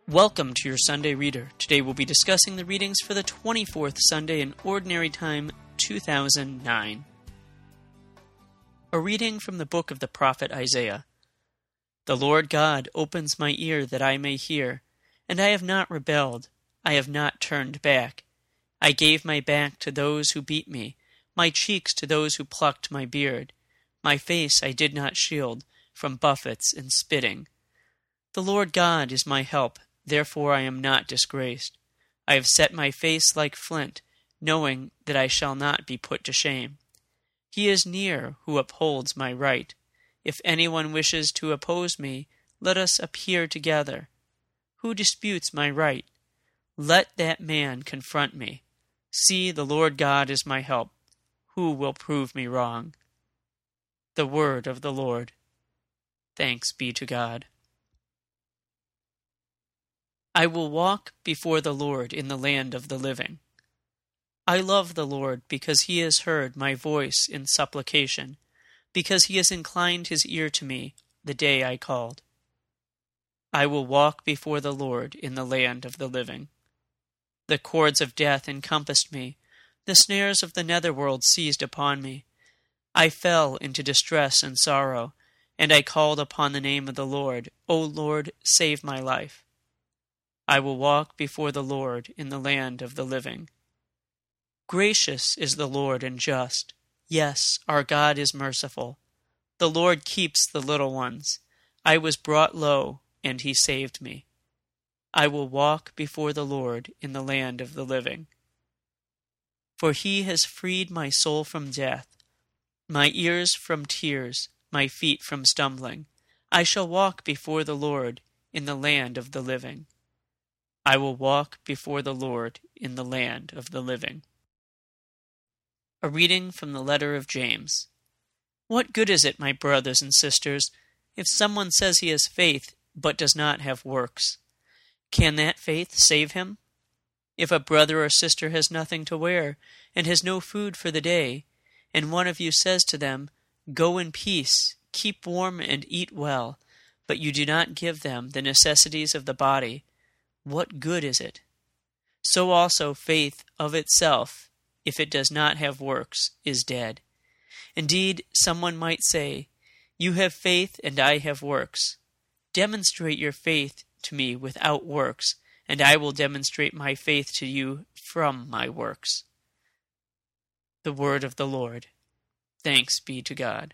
Welcome to your Sunday Reader. Today we'll be discussing the readings for the 24th Sunday in Ordinary Time 2009. A reading from the book of the prophet Isaiah. The Lord God opens my ear that I may hear, and I have not rebelled, I have not turned back. I gave my back to those who beat me, my cheeks to those who plucked my beard. My face I did not shield from buffets and spitting. The Lord God is my help, therefore I am not disgraced. I have set my face like flint, knowing that I shall not be put to shame. He is near who upholds my right. If anyone wishes to oppose me, let us appear together. Who disputes my right? Let that man confront me. See, the Lord God is my help. Who will prove me wrong? The word of the Lord. Thanks be to God. I will walk before the Lord in the land of the living. I love the Lord because he has heard my voice in supplication, because he has inclined his ear to me the day I called. I will walk before the Lord in the land of the living. The cords of death encompassed me, the snares of the netherworld seized upon me. I fell into distress and sorrow, and I called upon the name of the Lord. O Lord, save my life. I will walk before the Lord in the land of the living. Gracious is the Lord and just. Yes, our God is merciful. The Lord keeps the little ones. I was brought low, and he saved me. I will walk before the Lord in the land of the living. For he has freed my soul from death, my ears from tears, my feet from stumbling. I shall walk before the Lord in the land of the living. I will walk before the Lord in the land of the living. A reading from the letter of James. What good is it, my brothers and sisters, if someone says he has faith but does not have works? Can that faith save him? If a brother or sister has nothing to wear and has no food for the day, and one of you says to them, "Go in peace, keep warm and eat well," but you do not give them the necessities of the body, what good is it? So also faith of itself, if it does not have works, is dead. Indeed, someone might say, "You have faith and I have works. Demonstrate your faith to me without works, and I will demonstrate my faith to you from my works." The word of the Lord. Thanks be to God.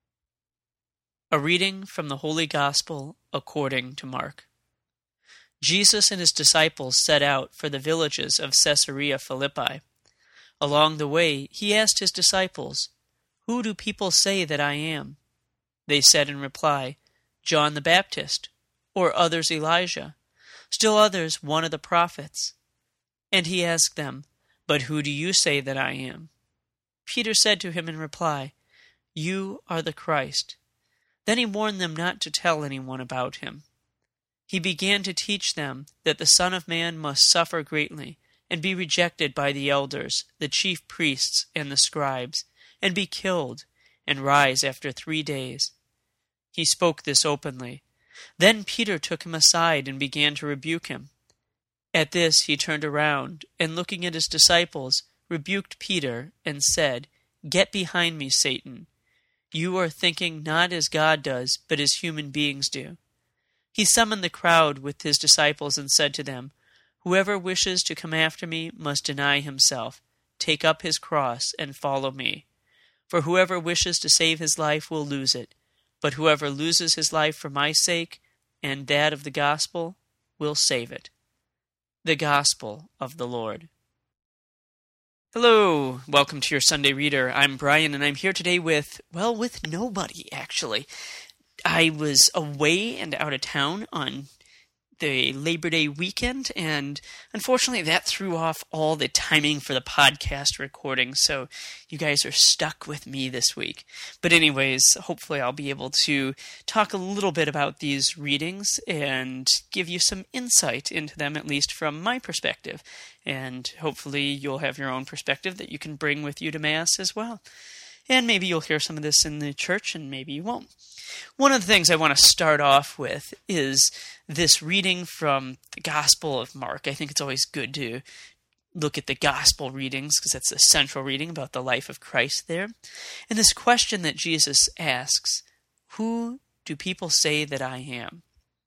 A reading from the Holy Gospel according to Mark. Jesus and his disciples set out for the villages of Caesarea Philippi. Along the way, he asked his disciples, "Who do people say that I am?" They said in reply, "John the Baptist, or others Elijah, still others one of the prophets." And he asked them, "But who do you say that I am?" Peter said to him in reply, "You are the Christ." Then he warned them not to tell anyone about him. He began to teach them that the Son of Man must suffer greatly, and be rejected by the elders, the chief priests, and the scribes, and be killed, and rise after 3 days. He spoke this openly. Then Peter took him aside and began to rebuke him. At this he turned around, and looking at his disciples, rebuked Peter, and said, "Get behind me, Satan. You are thinking not as God does, but as human beings do." He summoned the crowd with his disciples and said to them, "Whoever wishes to come after me must deny himself, take up his cross, and follow me. For whoever wishes to save his life will lose it, but whoever loses his life for my sake and that of the gospel will save it." The Gospel of the Lord. Hello, welcome to your Sunday Reader. I'm Brian, and I'm here today with nobody, actually. I was away and out of town on the Labor Day weekend, and unfortunately that threw off all the timing for the podcast recording, so you guys are stuck with me this week. But anyways, hopefully I'll be able to talk a little bit about these readings and give you some insight into them, at least from my perspective. And hopefully you'll have your own perspective that you can bring with you to Mass as well. And maybe you'll hear some of this in the church, and maybe you won't. One of the things I want to start off with is this reading from the Gospel of Mark. I think it's always good to look at the Gospel readings because that's the central reading about the life of Christ there. And this question that Jesus asks, who do people say that I am?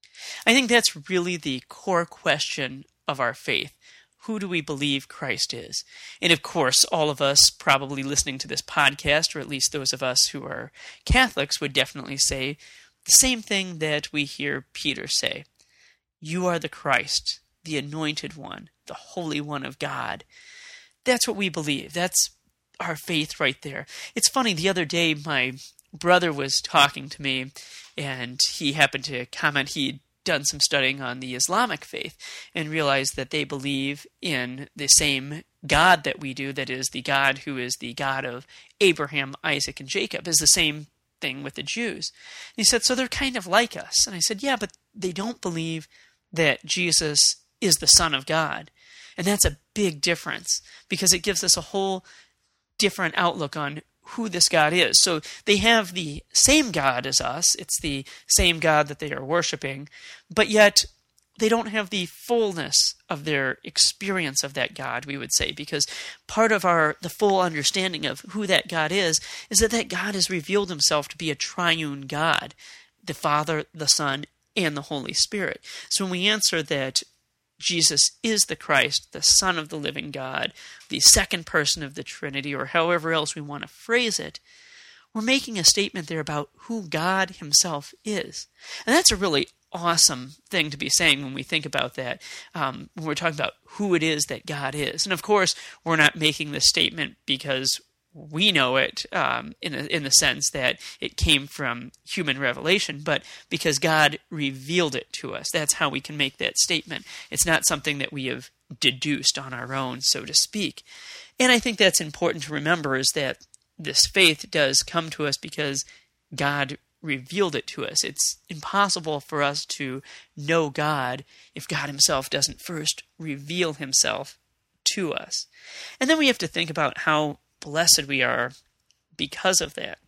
I think that's really the core question of our faith. Who do we believe Christ is? And of course, all of us probably listening to this podcast, or at least those of us who are Catholics, would definitely say the same thing that we hear Peter say. You are the Christ, the anointed one, the Holy One of God. That's what we believe. That's our faith right there. It's funny, the other day my brother was talking to me, and he happened to comment he'd done some studying on the Islamic faith and realized that they believe in the same God that we do, that is the God who is the God of Abraham, Isaac, and Jacob, is the same thing with the Jews. And he said, so they're kind of like us. And I said, yeah, but they don't believe that Jesus is the Son of God. And that's a big difference because it gives us a whole different outlook on who this God is. So they have the same God as us. It's the same God that they are worshiping, but yet they don't have the fullness of their experience of that God, we would say, because part of the full understanding of who that God is that God has revealed himself to be a triune God, the Father, the Son, and the Holy Spirit. So when we answer that Jesus is the Christ, the Son of the living God, the second person of the Trinity, or however else we want to phrase it, we're making a statement there about who God himself is. And that's a really awesome thing to be saying when we think about that, when we're talking about who it is that God is. And of course, we're not making this statement because we know it in the sense that it came from human revelation, but because God revealed it to us. That's how we can make that statement. It's not something that we have deduced on our own, so to speak. And I think that's important to remember, is that this faith does come to us because God revealed it to us. It's impossible for us to know God if God himself doesn't first reveal himself to us. And then we have to think about how blessed we are because of that.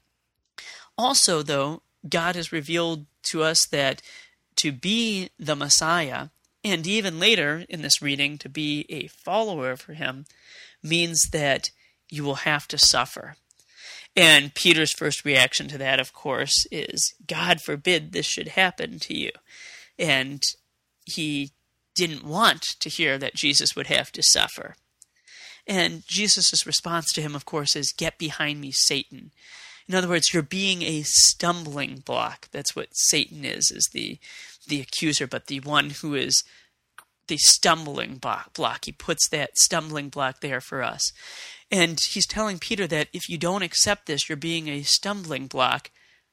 Also, though, God has revealed to us that to be the Messiah, and even later in this reading, to be a follower of him, means that you will have to suffer. And Peter's first reaction to that, of course, is, God forbid this should happen to you. And he didn't want to hear that Jesus would have to suffer. And Jesus' response to him, of course, is, get behind me, Satan. In other words, you're being a stumbling block. That's what Satan is the accuser, but the one who is the stumbling block. He puts that stumbling block there for us. And he's telling Peter that if you don't accept this, you're being a stumbling block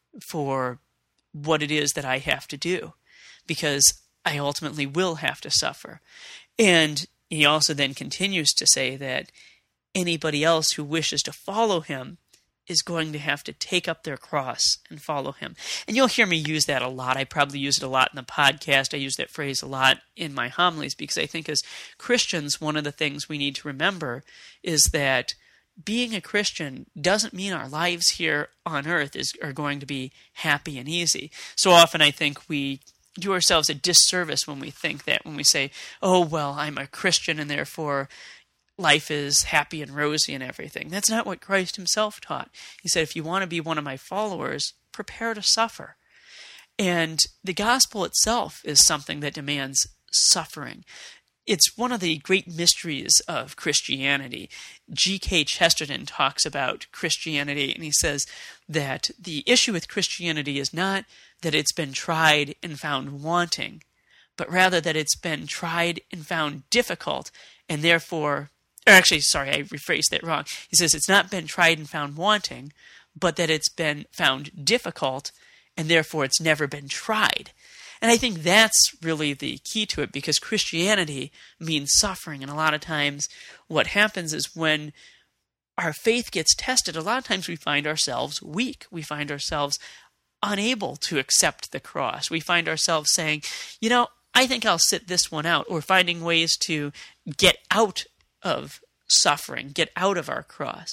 for what it is that I have to do, because I ultimately will have to suffer. And he also then continues to say that anybody else who wishes to follow him is going to have to take up their cross and follow him. And you'll hear me use that a lot. I probably use it a lot in the podcast. I use that phrase a lot in my homilies because I think as Christians, one of the things we need to remember is that being a Christian doesn't mean our lives here on earth are going to be happy and easy. So often I think we do ourselves a disservice when we think that, when we say, oh, well, I'm a Christian and therefore life is happy and rosy and everything. That's not what Christ himself taught. He said, if you want to be one of my followers, prepare to suffer. And the gospel itself is something that demands suffering. It's one of the great mysteries of Christianity. G.K. Chesterton talks about Christianity, and he says that the issue with Christianity is not that it's been tried and found wanting, but rather that it's been tried and found difficult, and therefore, I rephrased that wrong. He says it's not been tried and found wanting, but that it's been found difficult, and therefore it's never been tried. And I think that's really the key to it, because Christianity means suffering, and a lot of times what happens is when our faith gets tested, a lot of times we find ourselves weak. We find ourselves unable to accept the cross. We find ourselves saying, I think I'll sit this one out, or finding ways to get out of suffering, get out of our cross.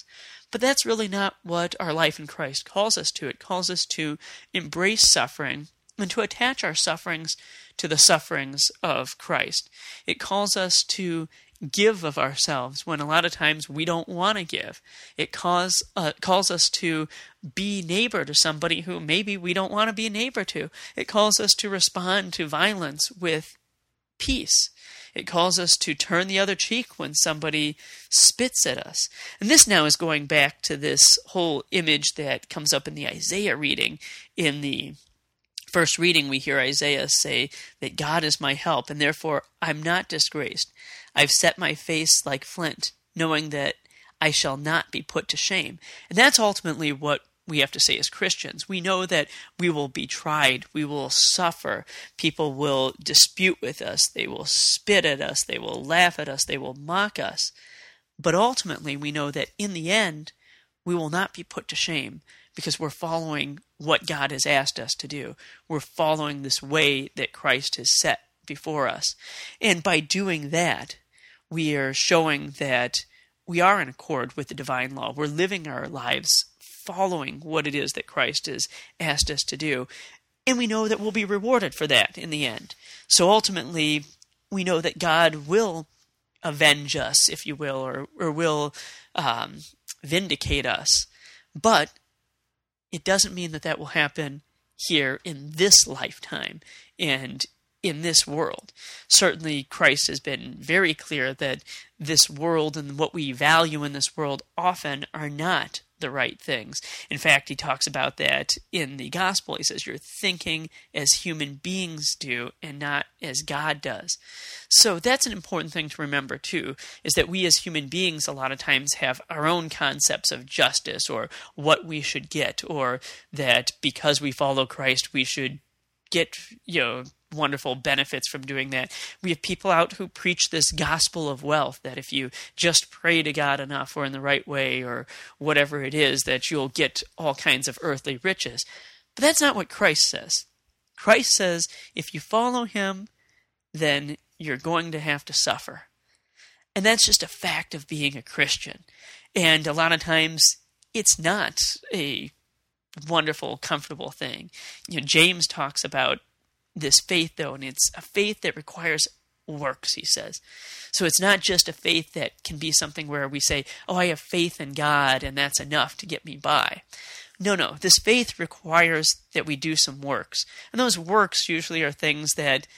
But that's really not what our life in Christ calls us to. It calls us to embrace suffering and to attach our sufferings to the sufferings of Christ. It calls us to give of ourselves when a lot of times we don't want to give. It calls us to be neighbor to somebody who maybe we don't want to be a neighbor to. It calls us to respond to violence with peace. It calls us to turn the other cheek when somebody spits at us. And this now is going back to this whole image that comes up in the Isaiah reading. In the first reading, we hear Isaiah say that God is my help, and therefore I'm not disgraced. I've set my face like flint, knowing that I shall not be put to shame. And that's ultimately what we have to say as Christians. We know that we will be tried, we will suffer, people will dispute with us, they will spit at us, they will laugh at us, they will mock us. But ultimately we know that in the end, we will not be put to shame because we're following what God has asked us to do. We're following this way that Christ has set before us. And by doing that, we are showing that we are in accord with the divine law. We're living our lives following what it is that Christ has asked us to do. And we know that we'll be rewarded for that in the end. So ultimately, we know that God will avenge us, if you will, or will vindicate us. But it doesn't mean that that will happen here in this lifetime and in this world. Certainly, Christ has been very clear that this world and what we value in this world often are not the right things. In fact, he talks about that in the gospel. He says, you're thinking as human beings do and not as God does. So that's an important thing to remember too, is that we as human beings a lot of times have our own concepts of justice or what we should get, or that because we follow Christ we should get, wonderful benefits from doing that. We have people out who preach this gospel of wealth, that if you just pray to God enough or in the right way or whatever it is, that you'll get all kinds of earthly riches. But that's not what Christ says. Christ says if you follow him, then you're going to have to suffer. And that's just a fact of being a Christian. And a lot of times it's not a wonderful, comfortable thing. James talks about this faith, though, and it's a faith that requires works, he says. So it's not just a faith that can be something where we say, oh, I have faith in God, and that's enough to get me by. No, this faith requires that we do some works. And those works usually are things that,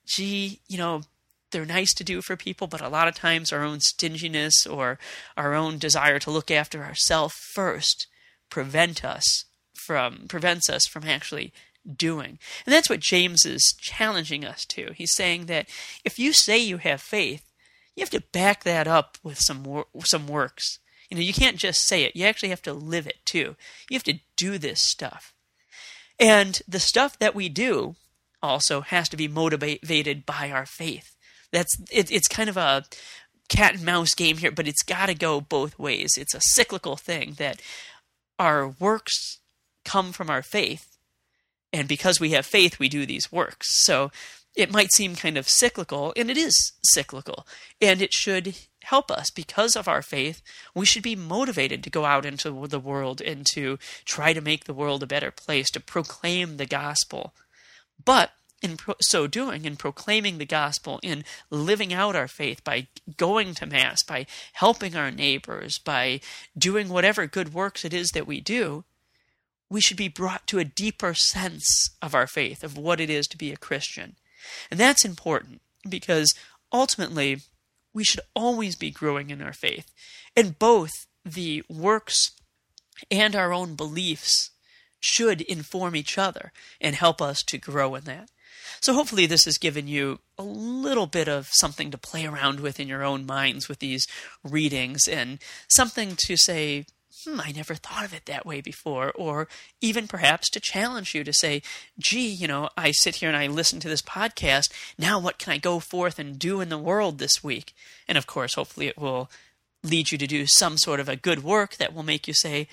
they're nice to do for people, but a lot of times our own stinginess or our own desire to look after ourselves first prevents us from actually doing. And that's what James is challenging us to. He's saying that if you say you have faith, you have to back that up with some works. You can't just say it. You actually have to live it too. You have to do this stuff. And the stuff that we do also has to be motivated by our faith. It's kind of a cat and mouse game here, but it's got to go both ways. It's a cyclical thing that our works come from our faith. And because we have faith, we do these works. So it might seem kind of cyclical, and it is cyclical. And it should help us. Because of our faith, we should be motivated to go out into the world and to try to make the world a better place, to proclaim the gospel. But in so doing, in proclaiming the gospel, in living out our faith, by going to Mass, by helping our neighbors, by doing whatever good works it is that we do, we should be brought to a deeper sense of our faith, of what it is to be a Christian. And that's important because ultimately we should always be growing in our faith. And both the works and our own beliefs should inform each other and help us to grow in that. So hopefully this has given you a little bit of something to play around with in your own minds with these readings, and something to say, I never thought of it that way before, or even perhaps to challenge you to say, gee, I sit here and I listen to this podcast, now what can I go forth and do in the world this week? And of course, hopefully it will lead you to do some sort of a good work that will make you say,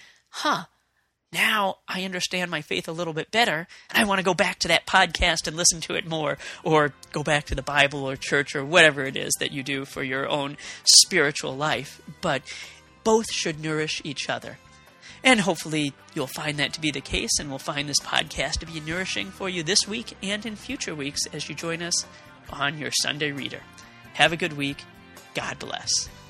now I understand my faith a little bit better, and I want to go back to that podcast and listen to it more, or go back to the Bible or church or whatever it is that you do for your own spiritual life. But both should nourish each other. And hopefully you'll find that to be the case, and we'll find this podcast to be nourishing for you this week and in future weeks as you join us on your Sunday Reader. Have a good week. God bless.